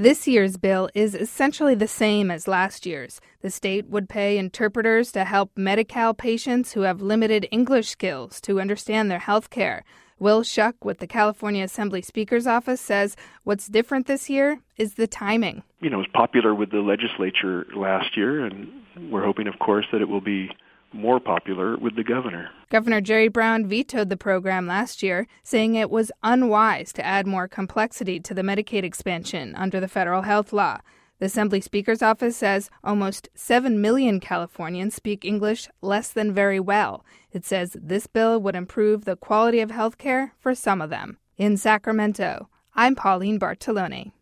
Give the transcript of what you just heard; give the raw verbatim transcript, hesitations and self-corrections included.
This year's bill is essentially the same as last year's. The state would pay interpreters to help Medi-Cal patients who have limited English skills to understand their health care. Will Schuck with the California Assembly Speaker's Office says what's different this year is the timing. You know, it was popular with the legislature last year, and we're hoping, of course, that it will be more popular with the governor. Governor Jerry Brown vetoed the program last year, saying it was unwise to add more complexity to the Medicaid expansion under the federal health law. The Assembly Speaker's Office says almost seven million Californians speak English less than very well. It says this bill would improve the quality of health care for some of them. In Sacramento, I'm Pauline Bartolone.